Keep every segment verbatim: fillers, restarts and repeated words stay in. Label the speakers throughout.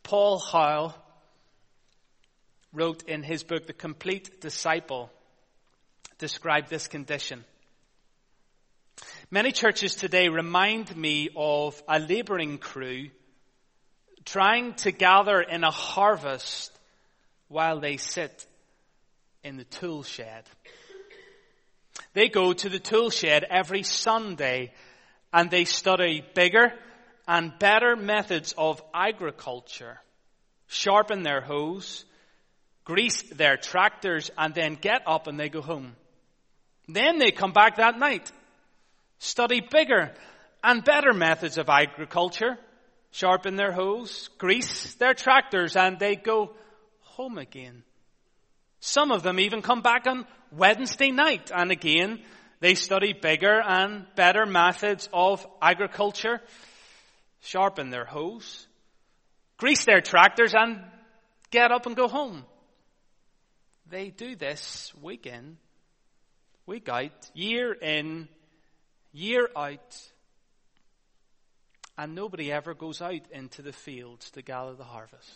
Speaker 1: Paul Hoyle wrote in his book, The Complete Disciple, described this condition. Many churches today remind me of a laboring crew trying to gather in a harvest while they sit in the tool shed. They go to the tool shed every Sunday and they study bigger and better methods of agriculture, sharpen their hoes, grease their tractors, and then get up and they go home. Then they come back that night, study bigger and better methods of agriculture, sharpen their hoes, grease their tractors, and they go home again. Some of them even come back on Wednesday night, and again, they study bigger and better methods of agriculture, sharpen their hoes, grease their tractors, and get up and go home. They do this week in, week out, year in, year out, and nobody ever goes out into the fields to gather the harvest.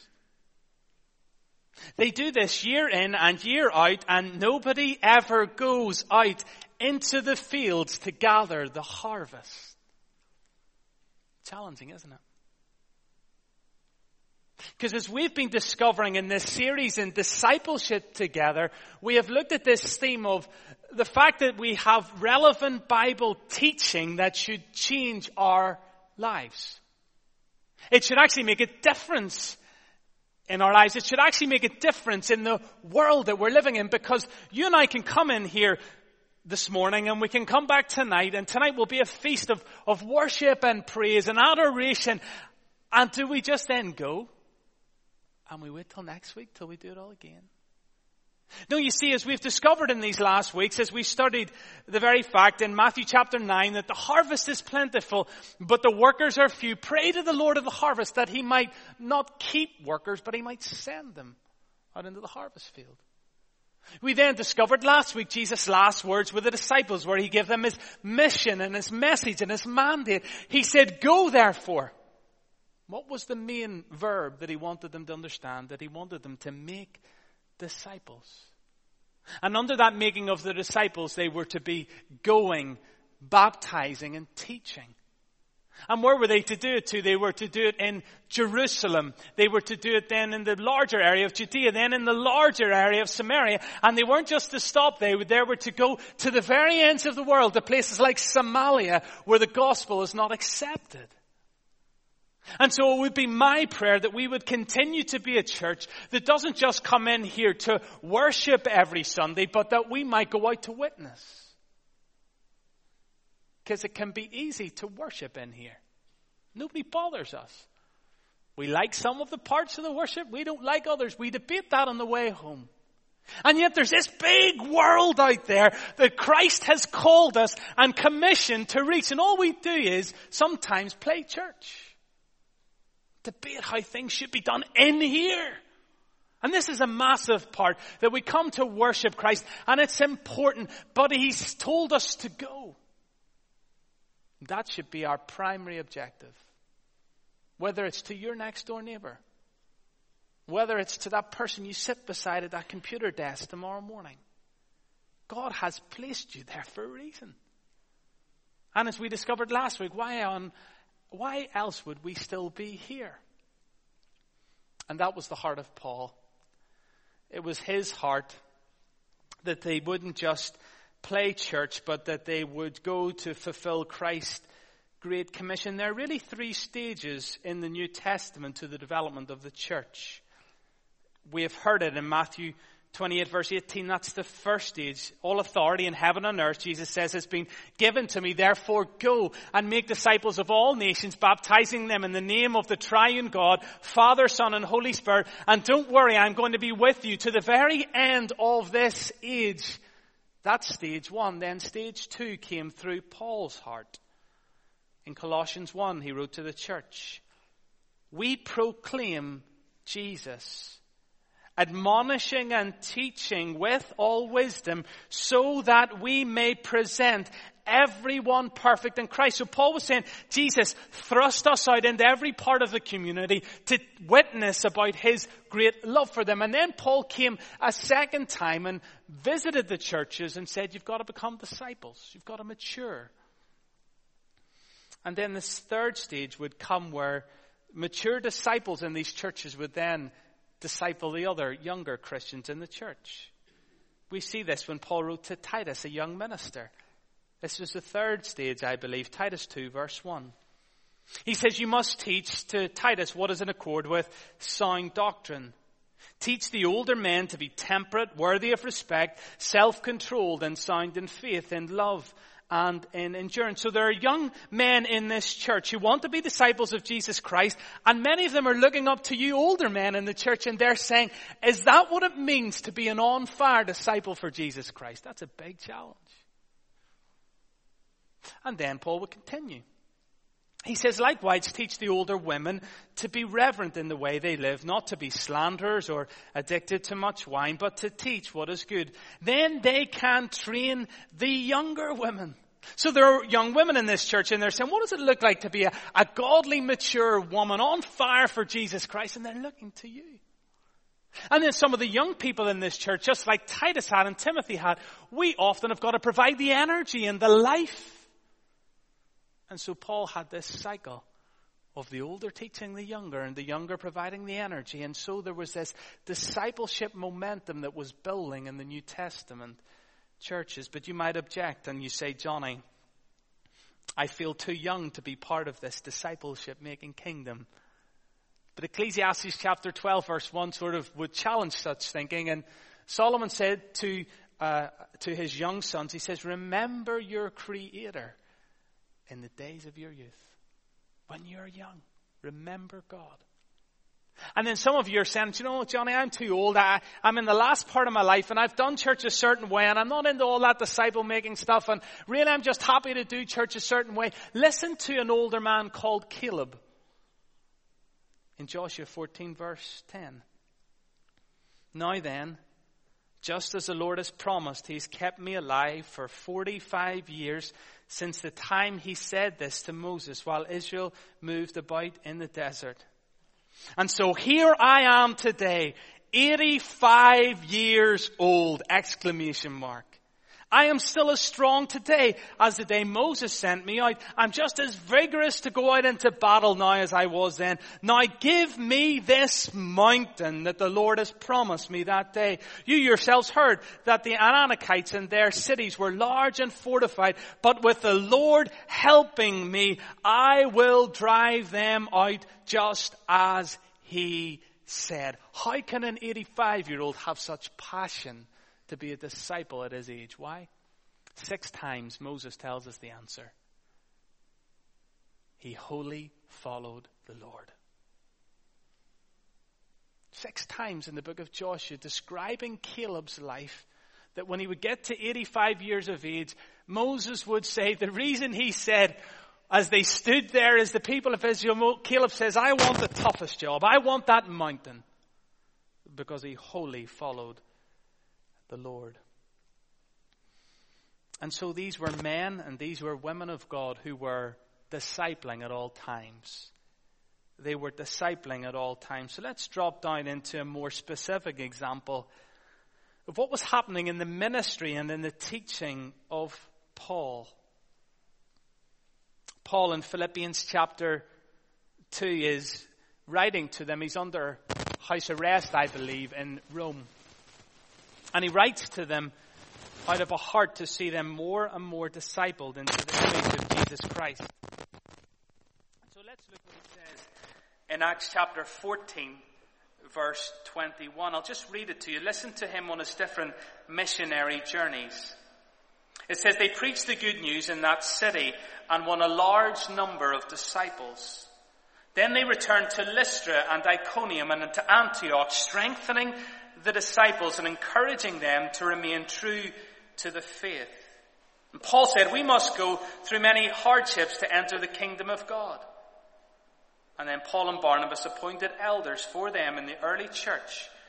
Speaker 1: They do this year in and year out, and nobody ever goes out into the fields to gather the harvest. Challenging, isn't it? Because as we've been discovering in this series in discipleship together, we have looked at this theme of the fact that we have relevant Bible teaching that should change our lives. It should actually make a difference in our lives. It should actually make a difference in the world that we're living in, because you and I can come in here this morning and we can come back tonight, and tonight will be a feast of, of worship and praise and adoration. And do we just then go and we wait till next week till we do it all again? No, you see, as we've discovered in these last weeks, as we studied the very fact in Matthew chapter nine that the harvest is plentiful, but the workers are few, pray to the Lord of the harvest that he might not keep workers, but he might send them out into the harvest field. We then discovered last week Jesus' last words with the disciples, where he gave them his mission and his message and his mandate. He said, go therefore. What was the main verb that he wanted them to understand? That he wanted them to make disciples. And under that making of the disciples, they were to be going, baptizing, and teaching. And where were they to do it to? They were to do it in Jerusalem. They were to do it then in the larger area of Judea, then in the larger area of Samaria. And they weren't just to stop there. They were to go to the very ends of the world, to places like Somalia, where the gospel is not accepted. And so it would be my prayer that we would continue to be a church that doesn't just come in here to worship every Sunday, but that we might go out to witness. Because it can be easy to worship in here. Nobody bothers us. We like some of the parts of the worship. We don't like others. We debate that on the way home. And yet there's this big world out there that Christ has called us and commissioned to reach. And all we do is sometimes play church. Debate how things should be done in here. And this is a massive part, that we come to worship Christ, and it's important, but he's told us to go. That should be our primary objective. Whether it's to your next door neighbor, whether it's to that person you sit beside at that computer desk tomorrow morning. God has placed you there for a reason. And as we discovered last week, why on Why else would we still be here? And that was the heart of Paul. It was his heart that they wouldn't just play church, but that they would go to fulfill Christ's Great Commission. There are really three stages in the New Testament to the development of the church. We have heard it in Matthew twenty-eight verse eighteen, that's the first stage. All authority in heaven and earth, Jesus says, has been given to me. Therefore go and make disciples of all nations, baptizing them in the name of the triune God, Father, Son, and Holy Spirit. And don't worry, I'm going to be with you to the very end of this age. That's stage one. Then stage two came through Paul's heart. In Colossians one, he wrote to the church, we proclaim Jesus admonishing and teaching with all wisdom, so that we may present everyone perfect in Christ. So Paul was saying, Jesus thrust us out into every part of the community to witness about his great love for them. And then Paul came a second time and visited the churches and said, you've got to become disciples. You've got to mature. And then this third stage would come where mature disciples in these churches would then disciple the other younger Christians in the church. We see this when Paul wrote to Titus, a young minister. This was the third stage, I believe. Titus two, verse one. He says, you must teach to Titus what is in accord with sound doctrine. Teach the older men to be temperate, worthy of respect, self-controlled, and sound in faith, in love, and in endurance. So there are young men in this church who want to be disciples of Jesus Christ, and many of them are looking up to you older men in the church, and they're saying, is that what it means to be an on-fire disciple for Jesus Christ? That's a big challenge. And then Paul would continue. He says, likewise, teach the older women to be reverent in the way they live, not to be slanderers or addicted to much wine, but to teach what is good. Then they can train the younger women. So there are young women in this church, and they're saying, what does it look like to be a, a godly, mature woman on fire for Jesus Christ? And they're looking to you. And then some of the young people in this church, just like Titus had and Timothy had, we often have got to provide the energy and the life. And so Paul had this cycle of the older teaching the younger and the younger providing the energy. And so there was this discipleship momentum that was building in the New Testament churches. But you might object and you say, Johnny, I feel too young to be part of this discipleship making kingdom. But Ecclesiastes chapter twelve verse one sort of would challenge such thinking. And Solomon said to uh, to his young sons, he says, remember your Creator in the days of your youth. When you're young, remember God. And then some of you are saying, you know, Johnny, I'm too old. I, I'm in the last part of my life and I've done church a certain way and I'm not into all that disciple making stuff and really I'm just happy to do church a certain way. Listen to an older man called Caleb in Joshua fourteen verse ten. Now then, just as the Lord has promised, he's kept me alive for forty-five years since the time he said this to Moses while Israel moved about in the desert. And so here I am today, eighty-five years old, exclamation mark. I am still as strong today as the day Moses sent me out. I'm just as vigorous to go out into battle now as I was then. Now give me this mountain that the Lord has promised me that day. You yourselves heard that the Anakites and their cities were large and fortified, but with the Lord helping me, I will drive them out just as he said. How can an eighty-five-year-old have such passion to be a disciple at his age? Why? Six times Moses tells us the answer. He wholly followed the Lord. Six times in the book of Joshua, describing Caleb's life, that when he would get to eighty-five years of age, Moses would say, the reason he said, as they stood there as the people of Israel, Caleb says, I want the toughest job. I want that mountain. Because he wholly followed the Lord. And so these were men and these were women of God who were discipling at all times. They were discipling at all times. So let's drop down into a more specific example of what was happening in the ministry and in the teaching of Paul. Paul in Philippians chapter two is writing to them. He's under house arrest, I believe, in Rome. And he writes to them out of a heart to see them more and more discipled into the image of Jesus Christ. So let's look what he says in Acts chapter fourteen, verse twenty-one. I'll just read it to you. Listen to him on his different missionary journeys. It says, they preached the good news in that city and won a large number of disciples. Then they returned to Lystra and Iconium and to Antioch, strengthening the disciples and encouraging them to remain true to the faith. And Paul said, we must go through many hardships to enter the kingdom of God. And then Paul and Barnabas appointed elders for them in the early church,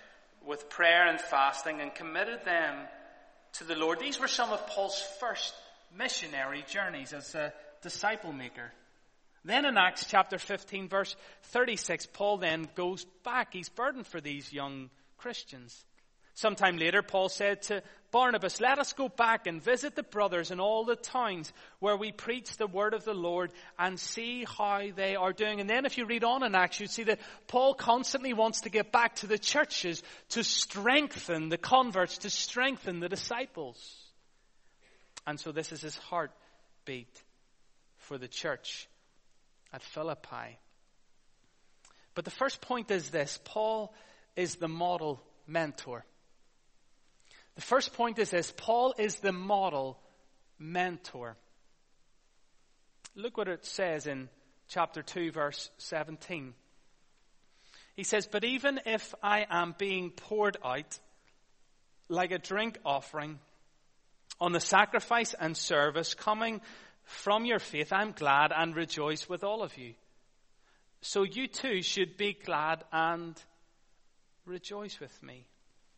Speaker 1: with prayer and fasting and committed them to the Lord. These were some of Paul's first missionary journeys as a disciple maker. Then in Acts chapter fifteen, verse thirty-six, Paul then goes back. He's burdened for these young Christians. Sometime later, Paul said to Barnabas, let us go back and visit the brothers in all the towns where we preach the word of the Lord and see how they are doing. And then if you read on in Acts, you see that Paul constantly wants to get back to the churches to strengthen the converts, to strengthen the disciples. And so this is his heartbeat for the church at Philippi. But the first point is this: Paul is the model mentor. The first point is this: Paul is the model mentor. Look what it says in chapter two, verse seventeen. He says, but even if I am being poured out like a drink offering on the sacrifice and service coming from your faith, I'm glad and rejoice with all of you. So you too should be glad and rejoice with me.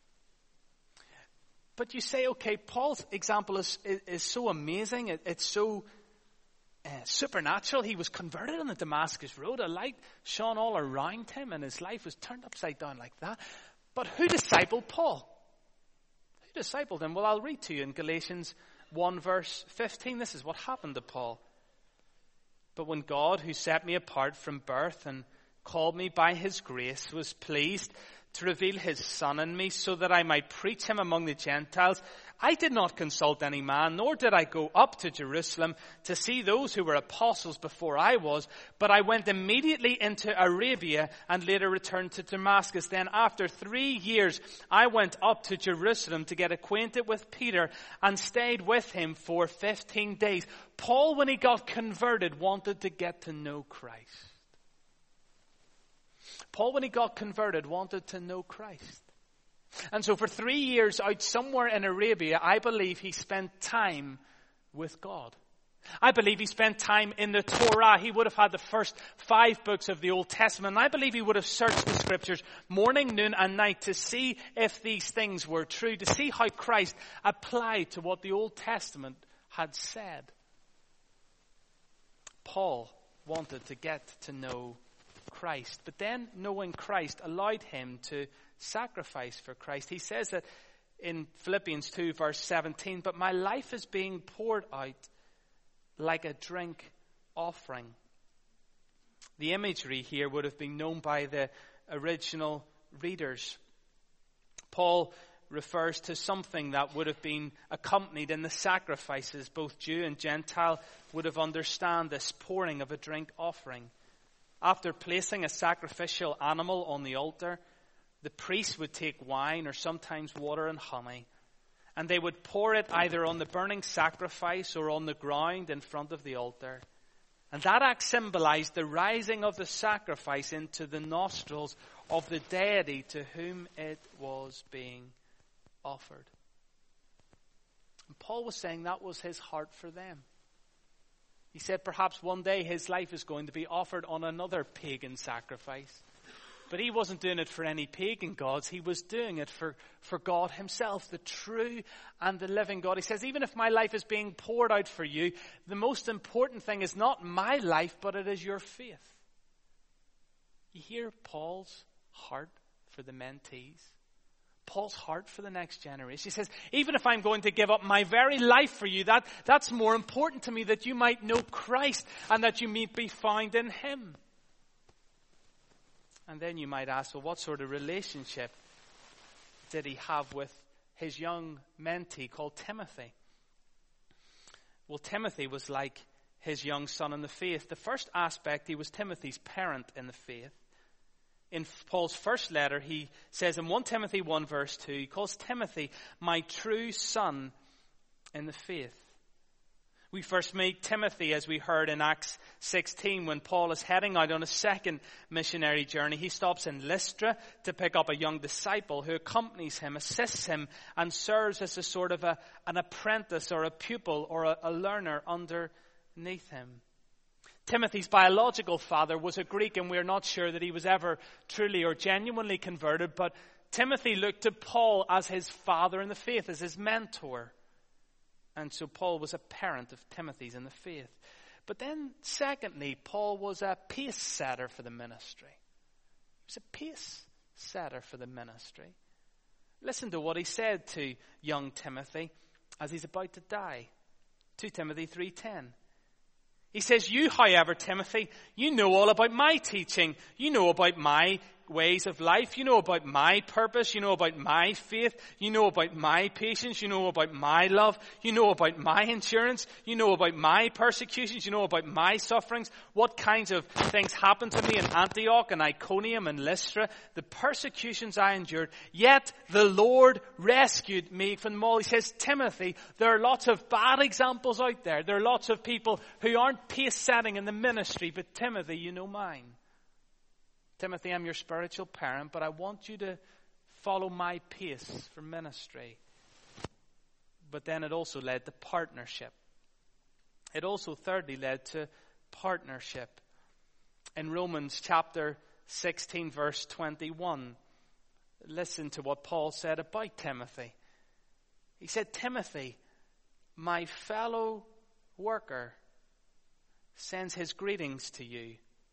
Speaker 1: But you say, okay, Paul's example is, is, is so amazing. It, it's so uh, supernatural. He was converted on the Damascus Road. A light shone all around him and his life was turned upside down like that. But who discipled Paul? Who discipled him? Well, I'll read to you in Galatians one verse fifteen. This is what happened to Paul. But when God, who set me apart from birth and called me by his grace, was pleased to reveal his Son in me so that I might preach him among the Gentiles, I did not consult any man, nor did I go up to Jerusalem to see those who were apostles before I was, but I went immediately into Arabia and later returned to Damascus. Then after three years, I went up to Jerusalem to get acquainted with Peter and stayed with him for fifteen days. Paul, when he got converted, wanted to get to know Christ. Paul, when he got converted, wanted to know Christ. And so for three years out somewhere in Arabia, I believe he spent time with God. I believe he spent time in the Torah. He would have had the first five books of the Old Testament. And I believe he would have searched the scriptures morning, noon, and night to see if these things were true, to see how Christ applied to what the Old Testament had said. Paul wanted to get to know Christ. But then knowing Christ allowed him to sacrifice for Christ. He says that in Philippians two verse seventeen, but my life is being poured out like a drink offering. The imagery here would have been known by the original readers. Paul refers to something that would have been accompanied in the sacrifices. Both Jew and Gentile would have understood this pouring of a drink offering. After placing a sacrificial animal on the altar, the priest would take wine or sometimes water and honey, and they would pour it either on the burning sacrifice or on the ground in front of the altar. And that act symbolized the rising of the sacrifice into the nostrils of the deity to whom it was being offered. And Paul was saying that was his heart for them. He said perhaps one day his life is going to be offered on another pagan sacrifice. But he wasn't doing it for any pagan gods. He was doing it for, for God himself, the true and the living God. He says, even if my life is being poured out for you, the most important thing is not my life, but it is your faith. You hear Paul's heart for the mentees? Paul's heart for the next generation. He says, even if I'm going to give up my very life for you, that, that's more important to me, that you might know Christ and that you might be found in him. And then you might ask, well, what sort of relationship did he have with his young mentee called Timothy? Well, Timothy was like his young son in the faith. The first aspect, he was Timothy's parent in the faith. In Paul's first letter, he says in First Timothy one verse two, he calls Timothy my true son in the faith. We first meet Timothy, as we heard in Acts sixteen, when Paul is heading out on a second missionary journey. He stops in Lystra to pick up a young disciple who accompanies him, assists him, and serves as a sort of a, an apprentice or a pupil or a, a learner underneath him. Timothy's biological father was a Greek, and we're not sure that he was ever truly or genuinely converted, but Timothy looked to Paul as his father in the faith, as his mentor. And so Paul was a parent of Timothy's in the faith. But then, secondly, Paul was a pace setter for the ministry. He was a pace setter for the ministry. Listen to what he said to young Timothy as he's about to die. Second Timothy three ten. He says, you, however, Timothy, you know all about my teaching. You know about my ways of life. You know about my purpose. You know about my faith. You know about my patience. You know about my love. You know about my endurance. You know about my persecutions. You know about my sufferings. What kinds of things happened to me in Antioch and Iconium and Lystra. The persecutions I endured. Yet the Lord rescued me from them all. He says, Timothy, there are lots of bad examples out there. There are lots of people who aren't pace setting in the ministry. But Timothy, you know mine. Timothy, I'm your spiritual parent, but I want you to follow my pace for ministry. But then it also led to partnership. It also thirdly led to partnership. In Romans chapter sixteen, verse twenty-one, listen to what Paul said about Timothy. He said, Timothy, my fellow worker, sends his greetings to you,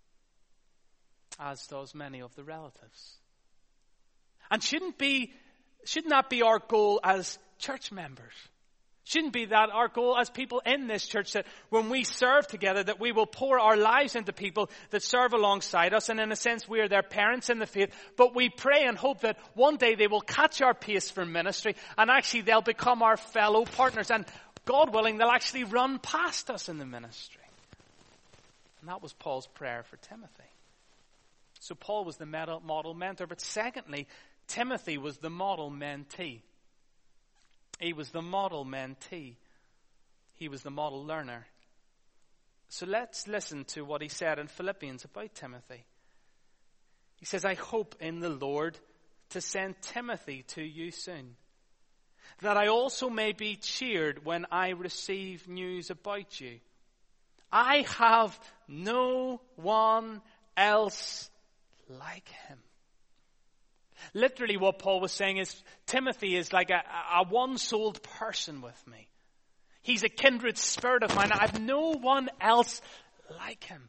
Speaker 1: as does many of the relatives. And shouldn't be, shouldn't that be our goal as church members? Shouldn't be that our goal as people in this church, that when we serve together, that we will pour our lives into people that serve alongside us, and in a sense we are their parents in the faith, but we pray and hope that one day they will catch our pace for ministry, and actually they'll become our fellow partners, and God willing, they'll actually run past us in the ministry. And that was Paul's prayer for Timothy. So Paul was the model mentor. But secondly, Timothy was the model mentee. He was the model mentee. He was the model learner. So let's listen to what he said in Philippians about Timothy. He says, I hope in the Lord to send Timothy to you soon, that I also may be cheered when I receive news about you. I have no one else like him. Literally what Paul was saying is, Timothy is like a, a one-souled person with me. He's a kindred spirit of mine. I have no one else like him.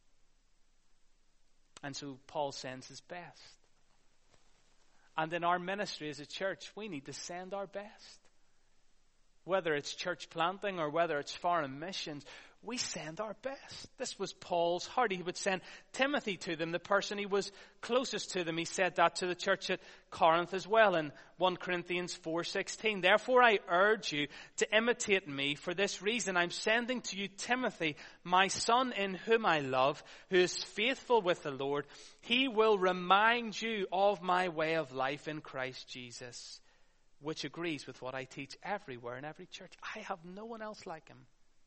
Speaker 1: And so Paul sends his best. And in our ministry as a church, we need to send our best. Whether it's church planting or whether it's foreign missions, we send our best. This was Paul's heart. He would send Timothy to them, the person he was closest to them. He said that to the church at Corinth as well in First Corinthians four sixteen. Therefore I urge you to imitate me. For this reason I'm sending to you Timothy, my son in whom I love, who is faithful with the Lord. He will remind you of my way of life in Christ Jesus, which agrees with what I teach everywhere in every church. I have no one else like him.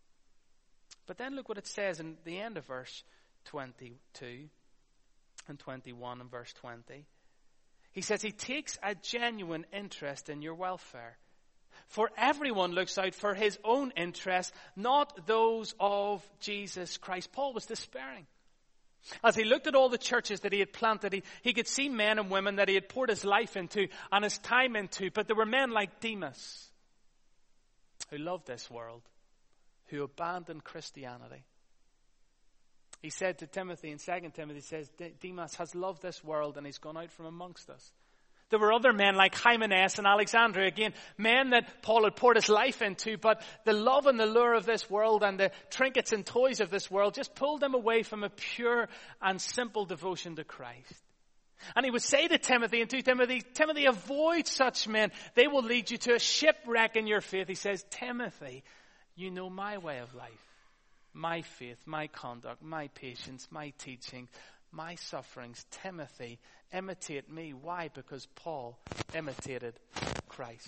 Speaker 1: But then look what it says in the end of verse twenty-two and twenty-one and verse twenty. He says he takes a genuine interest in your welfare. For everyone looks out for his own interests, not those of Jesus Christ. Paul was despairing. As he looked at all the churches that he had planted, he, he could see men and women that he had poured his life into and his time into. But there were men like Demas who loved this world, who abandoned Christianity. He said to Timothy in Second Timothy, he says, Demas has loved this world and he's gone out from amongst us. There were other men like Hymenaeus and Alexander, again, men that Paul had poured his life into, but the love and the lure of this world and the trinkets and toys of this world just pulled them away from a pure and simple devotion to Christ. And he would say to Timothy, and to Timothy, Timothy, avoid such men. They will lead you to a shipwreck in your faith. He says, Timothy, you know my way of life, my faith, my conduct, my patience, my teaching, my sufferings. Timothy, imitate me. Why? Because Paul imitated Christ.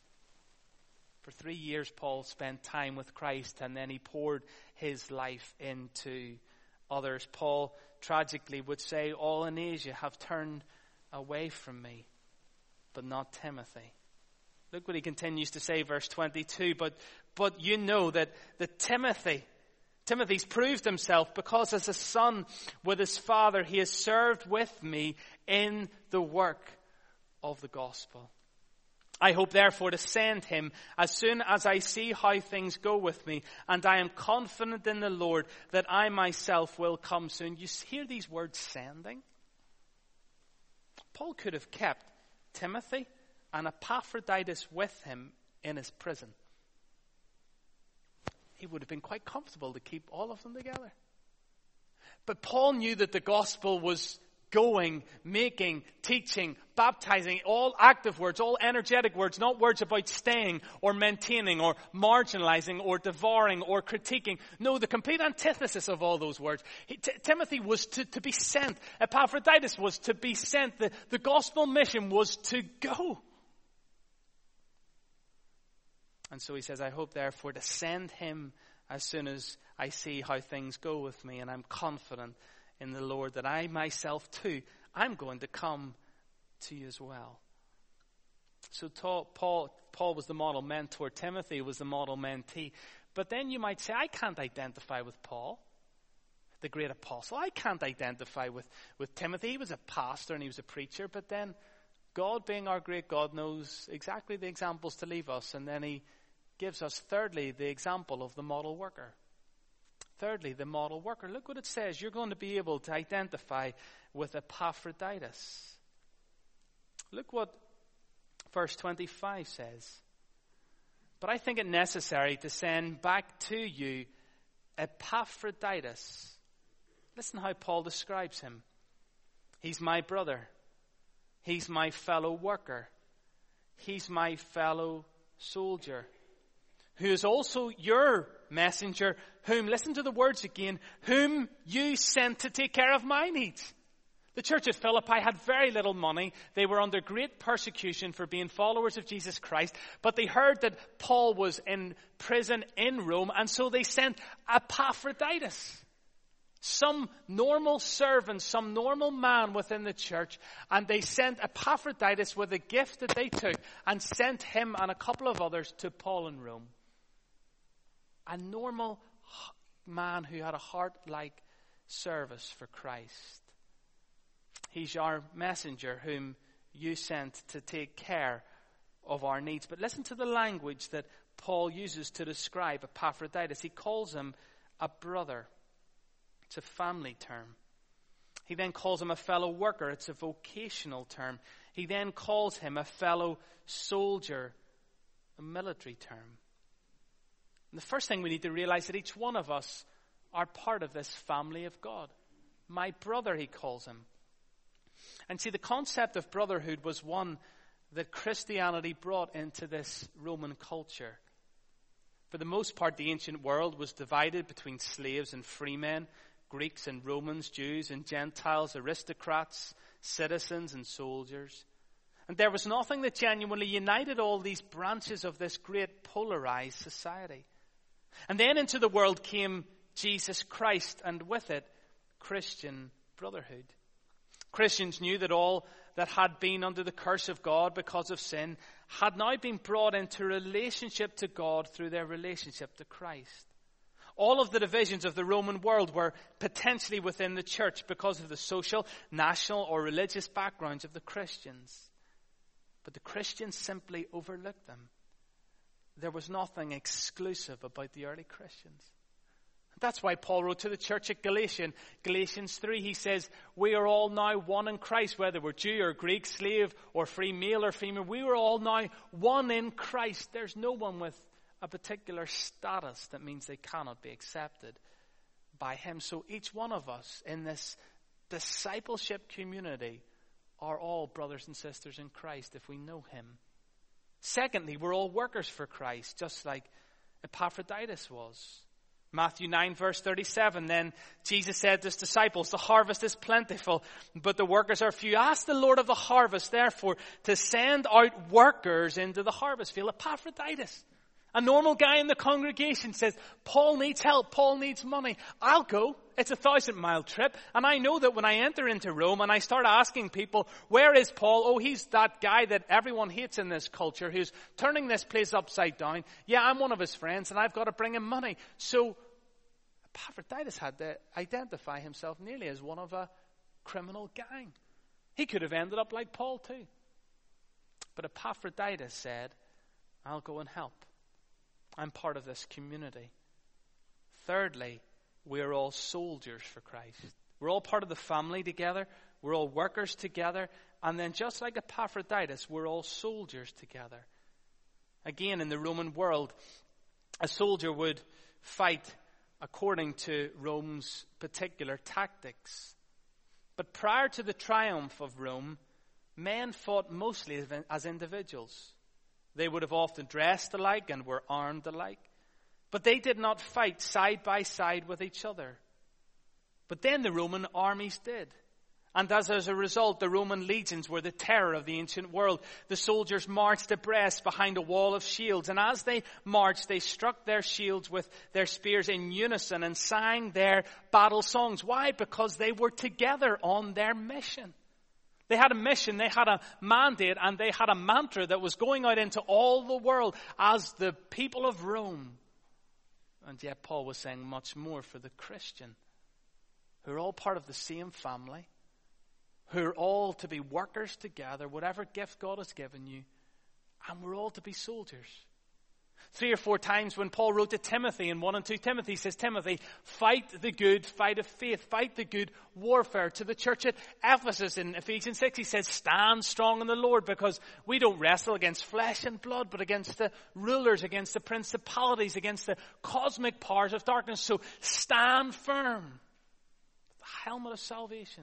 Speaker 1: For three years, Paul spent time with Christ, and then he poured his life into others. Paul tragically would say, all in Asia have turned away from me, but not Timothy. Look what he continues to say, verse twenty-two. But but you know that, that Timothy, Timothy's proved himself, because as a son with his father, he has served with me in the work. of the gospel. I hope therefore to send him as soon as I see how things go with me, and I am confident in the Lord that I myself will come soon. You hear these words, sending? Paul could have kept Timothy and Epaphroditus with him in his prison. He would have been quite comfortable to keep all of them together. But Paul knew that the gospel was going, making, teaching, baptizing, all active words, all energetic words, not words about staying or maintaining or marginalizing or devouring or critiquing. No, the complete antithesis of all those words. He, T- Timothy was to, to be sent. Epaphroditus was to be sent. The, the gospel mission was to go. And so he says, I hope therefore to send him as soon as I see how things go with me, and I'm confident in the Lord that I myself too, I'm going to come to you as well. So Paul, Paul was the model mentor. Timothy was the model mentee. But then you might say, I can't identify with Paul, the great apostle. I can't identify with, with Timothy. He was a pastor and he was a preacher. But then God, being our great God, knows exactly the examples to leave us. And then he gives us, thirdly, the example of the model worker. Thirdly, the model worker. Look what it says. You're going to be able to identify with Epaphroditus. Look what verse twenty-five says. But I think it necessary to send back to you Epaphroditus. Listen how Paul describes him. He's my brother. He's my fellow worker. He's my fellow soldier, who is also your messenger, whom, listen to the words again, whom you sent to take care of my needs. The church at Philippi had very little money. They were under great persecution for being followers of Jesus Christ. But they heard that Paul was in prison in Rome, and so they sent Epaphroditus, some normal servant, some normal man within the church, and they sent Epaphroditus with a gift that they took and sent him and a couple of others to Paul in Rome. A normal man who had a heart-like service for Christ. He's our messenger whom you sent to take care of our needs. But listen to the language that Paul uses to describe Epaphroditus. He calls him a brother. It's a family term. He then calls him a fellow worker. It's a vocational term. He then calls him a fellow soldier, a military term. And the first thing we need to realize that each one of us are part of this family of God. My brother, he calls him. And see, the concept of brotherhood was one that Christianity brought into this Roman culture. For the most part, the ancient world was divided between slaves and free men, Greeks and Romans, Jews and Gentiles, aristocrats, citizens and soldiers. And there was nothing that genuinely united all these branches of this great polarized society. And then into the world came Jesus Christ, and with it, Christian brotherhood. Christians knew that all that had been under the curse of God because of sin had now been brought into relationship to God through their relationship to Christ. All of the divisions of the Roman world were potentially within the church because of the social, national, or religious backgrounds of the Christians. But the Christians simply overlooked them. There was nothing exclusive about the early Christians. That's why Paul wrote to the church at Galatians. Galatians three, he says, we are all now one in Christ, whether we're Jew or Greek, slave or free, male or female. We are all now one in Christ. There's no one with a particular status that means they cannot be accepted by him. So each one of us in this discipleship community are all brothers and sisters in Christ if we know him. Secondly, we're all workers for Christ, just like Epaphroditus was. Matthew nine verse thirty-seven, then Jesus said to his disciples, the harvest is plentiful, but the workers are few. Ask the Lord of the harvest, therefore, to send out workers into the harvest field. Epaphroditus, a normal guy in the congregation, says, Paul needs help, Paul needs money. I'll go. It's a thousand mile trip. And I know that when I enter into Rome and I start asking people, where is Paul? Oh, he's that guy that everyone hates in this culture who's turning this place upside down. Yeah, I'm one of his friends and I've got to bring him money. So Epaphroditus had to identify himself nearly as one of a criminal gang. He could have ended up like Paul too. But Epaphroditus said, I'll go and help. I'm part of this community. Thirdly, we're all soldiers for Christ. We're all part of the family together. We're all workers together. And then just like Epaphroditus, we're all soldiers together. Again, in the Roman world, a soldier would fight according to Rome's particular tactics. But prior to the triumph of Rome, men fought mostly as individuals. They would have often dressed alike and were armed alike. But they did not fight side by side with each other. But then the Roman armies did. And as, as a result, the Roman legions were the terror of the ancient world. The soldiers marched abreast behind a wall of shields. And as they marched, they struck their shields with their spears in unison and sang their battle songs. Why? Because they were together on their mission. They had a mission, they had a mandate, and they had a mantra that was going out into all the world as the people of Rome. And yet Paul was saying much more for the Christian, who are all part of the same family, who are all to be workers together, whatever gift God has given you, and we're all to be soldiers. Three or four times when Paul wrote to Timothy in one and two Timothy, he says, Timothy, fight the good fight of faith, fight the good warfare. To the church at Ephesus in Ephesians six, he says, stand strong in the Lord, because we don't wrestle against flesh and blood, but against the rulers, against the principalities, against the cosmic powers of darkness. So stand firm. The helmet of salvation.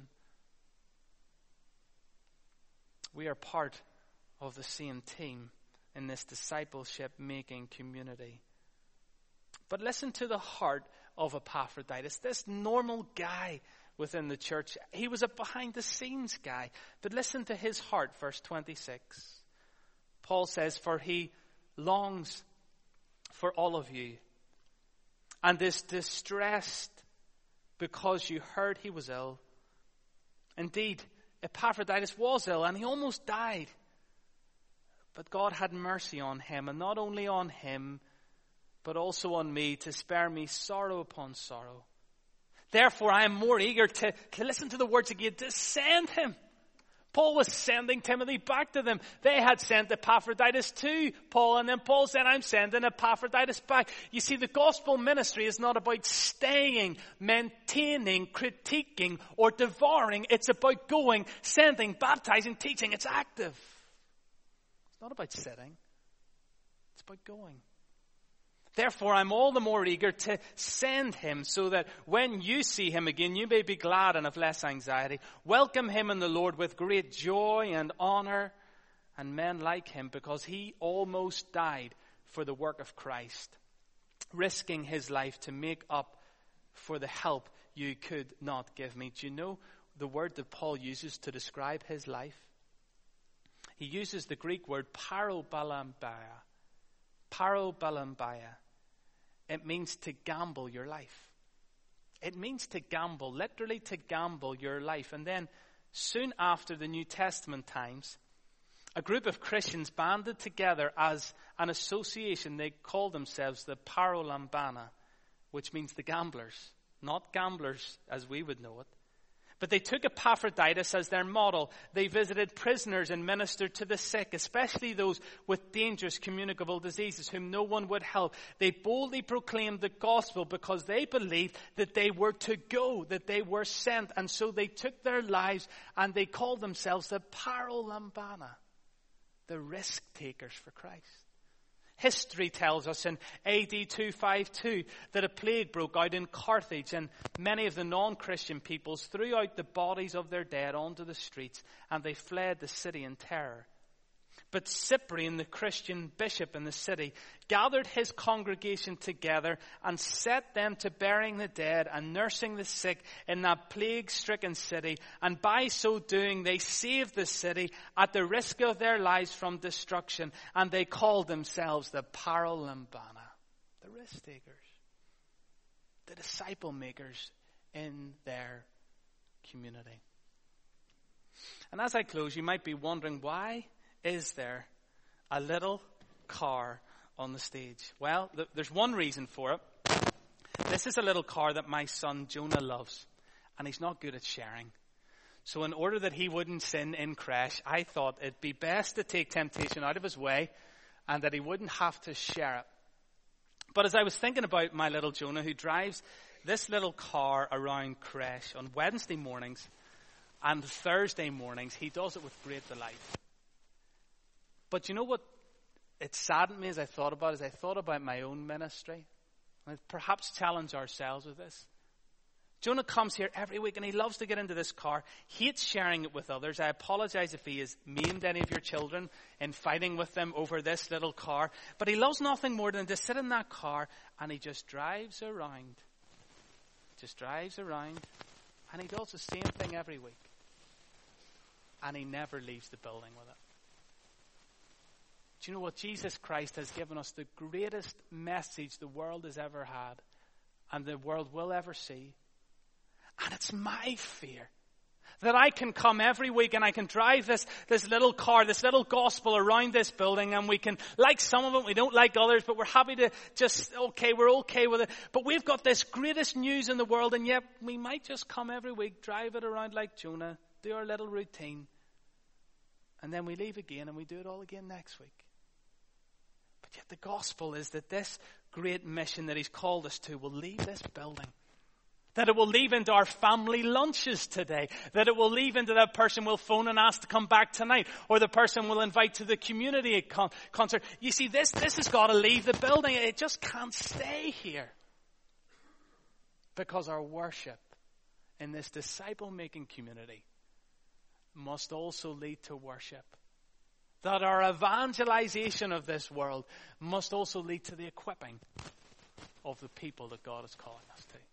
Speaker 1: We are part of the same team in this discipleship-making community. But listen to the heart of Epaphroditus, this normal guy within the church. He was a behind-the-scenes guy. But listen to his heart, verse twenty-six. Paul says, for he longs for all of you and is distressed because you heard he was ill. Indeed, Epaphroditus was ill and he almost died. But God had mercy on him, and not only on him, but also on me, to spare me sorrow upon sorrow. Therefore, I am more eager to, to listen to the words again, to send him. Paul was sending Timothy back to them. They had sent Epaphroditus to Paul, and then Paul said, I'm sending Epaphroditus back. You see, the gospel ministry is not about staying, maintaining, critiquing, or devouring. It's about going, sending, baptizing, teaching. It's active. It's not about sitting. It's about going. Therefore, I'm all the more eager to send him, so that when you see him again, you may be glad and have less anxiety. Welcome him in the Lord with great joy and honor, and men like him, because he almost died for the work of Christ, risking his life to make up for the help you could not give me. Do you know the word that Paul uses to describe his life? He uses the Greek word parobalambia. Parobalambia. It means to gamble your life. It means to gamble, literally to gamble your life. And then soon after the New Testament times, a group of Christians banded together as an association. They called themselves the Parolambana, which means the gamblers. Not gamblers as we would know it. But they took Epaphroditus as their model. They visited prisoners and ministered to the sick, especially those with dangerous communicable diseases whom no one would help. They boldly proclaimed the gospel because they believed that they were to go, that they were sent. And so they took their lives and they called themselves the Parolambana, the risk takers for Christ. History tells us in A D two fifty-two that a plague broke out in Carthage, and many of the non-Christian peoples threw out the bodies of their dead onto the streets, and they fled the city in terror. But Cyprian, the Christian bishop in the city, gathered his congregation together and set them to burying the dead and nursing the sick in that plague-stricken city. And by so doing, they saved the city at the risk of their lives from destruction. And they called themselves the Parolambana, the risk takers, the disciple makers in their community. And as I close, you might be wondering, why is there a little car on the stage? Well, th- there's one reason for it. This is a little car that my son Jonah loves, and he's not good at sharing. So in order that he wouldn't sin in creche, I thought it'd be best to take temptation out of his way and that he wouldn't have to share it. But as I was thinking about my little Jonah, who drives this little car around creche on Wednesday mornings and Thursday mornings, he does it with great delight. But you know what it saddened me as I thought about it, as I thought about my own ministry, and perhaps challenge ourselves with this. Jonah comes here every week and he loves to get into this car, hates sharing it with others. I apologize if he has maimed any of your children in fighting with them over this little car. But he loves nothing more than to sit in that car and he just drives around. Just drives around and he does the same thing every week. And he never leaves the building with it. Do you know what? Jesus Christ has given us the greatest message the world has ever had and the world will ever see. And it's my fear that I can come every week and I can drive this, this little car, this little gospel around this building, and we can like some of it, we don't like others, but we're happy to just, okay, we're okay with it. But we've got this greatest news in the world, and yet we might just come every week, drive it around like Jonah, do our little routine, and then we leave again and we do it all again next week. But yet the gospel is that this great mission that he's called us to will leave this building. That it will leave into our family lunches today. That it will leave into that person we'll phone and ask to come back tonight. Or the person we'll invite to the community con- concert. You see, this, this has got to leave the building. It just can't stay here. Because our worship in this disciple-making community must also lead to worship. That our evangelization of this world must also lead to the equipping of the people that God is calling us to.